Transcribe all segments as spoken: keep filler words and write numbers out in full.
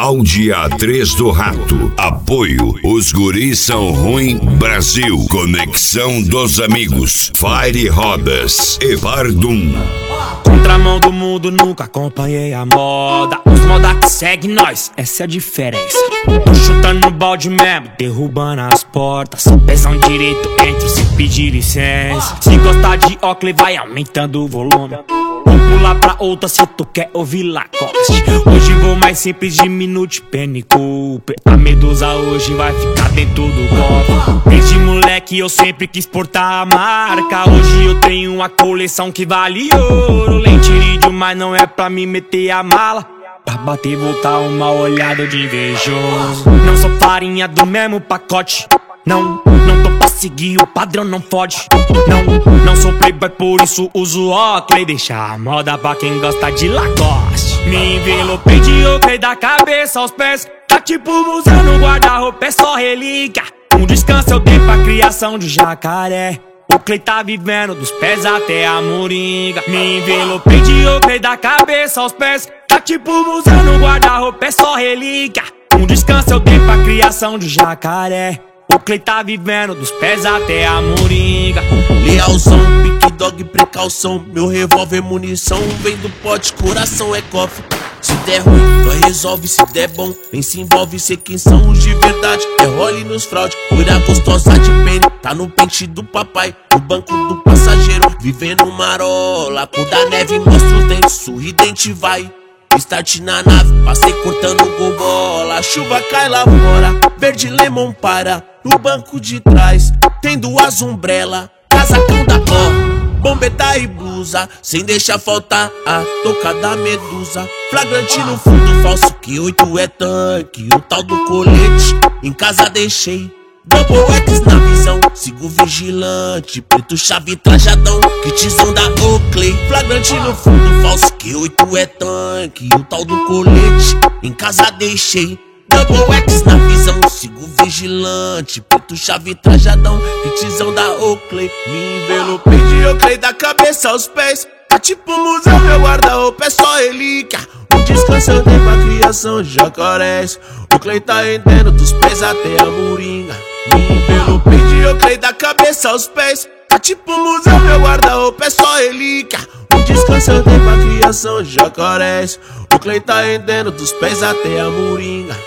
Audi A três do Rato. Apoio, os guris são ruim Brasil. Conexão dos amigos, Fire Rodas e Bardum. Contramão do mundo, nunca acompanhei a moda. Os moda que segue nós, essa é a diferença. Tô chutando no balde mesmo, derrubando as portas. Pesão direito, entro sem pedir licença. Se gostar de óculos, vai aumentando o volume. Vou pular pra outra se tu quer ouvir Lacoste. Hoje vou mais simples, diminute, Penny Cooper. A Medusa hoje vai ficar dentro do golpe. Desde moleque eu sempre quis portar a marca. Hoje eu tenho uma coleção que vale ouro. Lentirídio, mas não é pra me meter a mala. Pra bater e voltar uma olhada de invejoso. Não sou farinha do mesmo pacote. Não, não tô pra seguir, o padrão não fode. Não, não sou playboy, por isso uso óculos. Deixa a moda pra quem gosta de Lacoste. Me envelopei de Oakley da cabeça aos pés. Tá tipo museu no guarda-roupa, é só relíquia. Um descanso eu dei pra criação de jacaré. O Clay tá vivendo dos pés até a moringa. Me envelopei de Oakley da cabeça aos pés. Tá tipo museu no guarda-roupa, é só relíquia. Um descanso eu dei pra criação de jacaré. O Clay tá vivendo dos pés até a moringa. Lealzão, pique dog, precaução. Meu revólver, munição, vem do pote, coração é cofre. Se der ruim, nós resolve, se der bom, nem se envolve, sei quem são os de verdade. É role nos fraude, loira gostosa de pene. Tá no pente do papai, no banco do passageiro. Vivendo marola, cor da neve, mostra os dentes, sorridente vai. Start na nave, passei cortando gol bola. Chuva cai lá fora, verde lemon para. No banco de trás, tem duas umbrella. Casacão da ó, bombeta e blusa. Sem deixar faltar a touca da Medusa. Flagrante no fundo falso, que oito é tanque. O tal do colete, em casa deixei. Double X na visão, sigo vigilante. Preto chave trajadão, kitzão da Oakley. Flagrante no fundo falso, que oito é tanque. O tal do colete, em casa deixei. Double X na visão, sigo vigilante. Preto chave trajadão, kitzão da Oakley. Me envelopei de Oakley da cabeça aos pés. Tá tipo museu, meu guarda-roupa é só relíquia. Um descanso eu dei pra criação de jacarés. O Clay tá rendendo dos pés até a moringa. Me envelopei de Oakley da cabeça aos pés. Tá tipo museu, meu guarda-roupa é só relíquia. Um descanso eu dei pra criação de jacarés. O Clay tá rendendo dos pés até a moringa.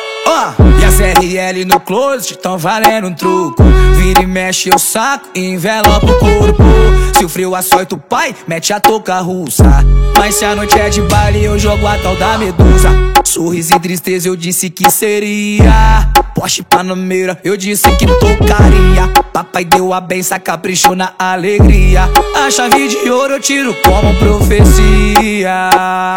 Oh, e as R L no closet tão valendo um truco. Vira e mexe o saco e envelopa o corpo. Se o frio açoita o pai, mete a touca russa. Mas se a noite é de baile, eu jogo a tal da Medusa. Sorriso e tristeza, eu disse que seria. Porsche Panamera, eu disse que tocaria. Papai deu a benção, caprichou na alegria. A chave de ouro eu tiro como profecia.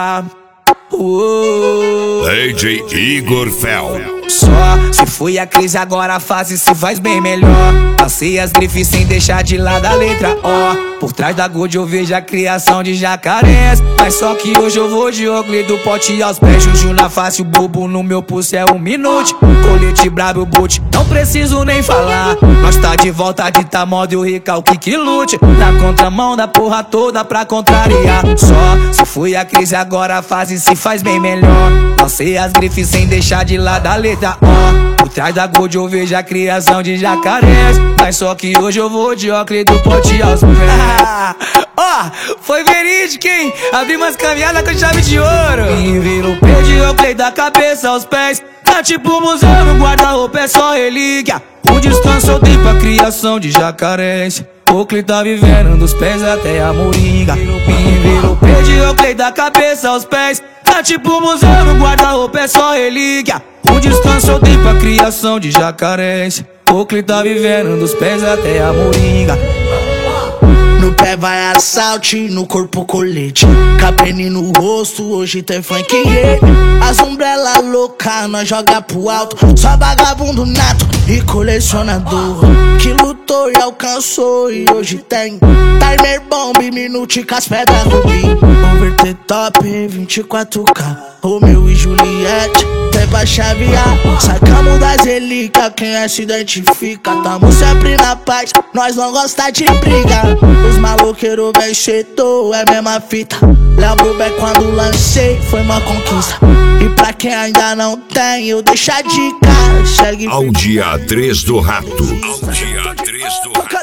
Uou. D J Igor Fel. Só se foi a crise, agora a fase se faz bem melhor. Passei as grifes sem deixar de lado a letra O. Por trás da Gold eu vejo a criação de jacarés. Mas só que hoje eu vou de Oakley do pote aos pés. Juju na face, o bobo no meu pulso é um minuto. Colete brabo, boot, não preciso nem falar. Nós tá de volta de tá moda e o recalque que lute. Na contramão da porra toda pra contrariar. Só se foi a crise, agora a fase se faz bem melhor. Passei as grifes sem deixar de lado a letra O. Por trás da Gold eu vejo a criação de jacarés. Mas só que hoje eu vou de Oakley do pote aos pés. Ó, oh, foi verídico, hein? Abri umas caminhadas com chave de ouro. E vira o pé de Oakley da cabeça aos pés. Tá tipo museu no guarda-roupa, é só relíquia. O descanso eu dei pra criação de jacarés. Oakley tá vivendo dos pés até a moringa. E vira o pé de Oakley da cabeça aos pés. Tá tipo museu no guarda-roupa, é só relíquia. O descanso eu dei pra criação de jacarés. Oakley tá vivendo dos pés até a moringa. No pé vai assalto, no corpo colete. Capene no rosto, hoje tem funk yeah. As umbrella louca, nós joga pro alto. Só vagabundo nato e colecionador que lutou e alcançou e hoje tem timer bomb, minute com as pedras rubi. Over the top, vinte e quatro K Romeu e Juliette, até pra chavear. Sacamos das relíquias, quem é se identifica. Tamo sempre na paz, nós não gosta de briga. Os maloqueiros bem chetou, é mesma fita. Lembro bem quando lancei, foi uma conquista. E pra quem ainda não tem, eu deixo a dica. Segue ao dia três do Rato. Ao dia três do Rato.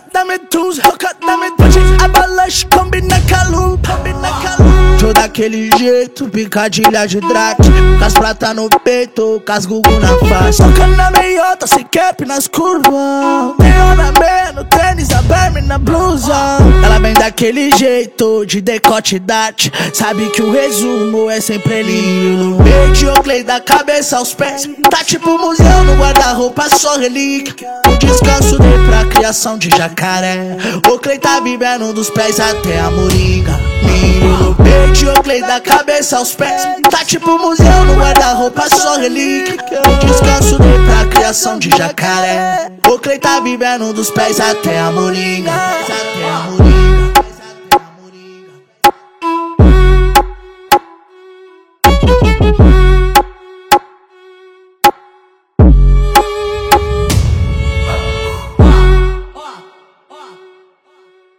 Avalanche, combina calum, combina calum. Tô daquele jeito, picadilha de drac. Com as prata no peito, com as gugu na face. Tocando na meiota, sem cap nas curvas. Neon na meia, no tênis, a Berme na blusa. Ela vem daquele jeito, de decote dart. Sabe que o resumo é sempre ele. No mediocre, da cabeça aos pés. Tá tipo museu no guarda-roupa, só relíquia. O descanso dei pra criação de jacaré. O Clay tá vivendo dos pés até a moringa. No mediocre, da cabeça aos pés. Tá tipo museu no guarda-roupa, só relíquia. O descanso dei pra criação de jacaré. O Clay tá vivendo dos pés até a moringa. Até a moringa.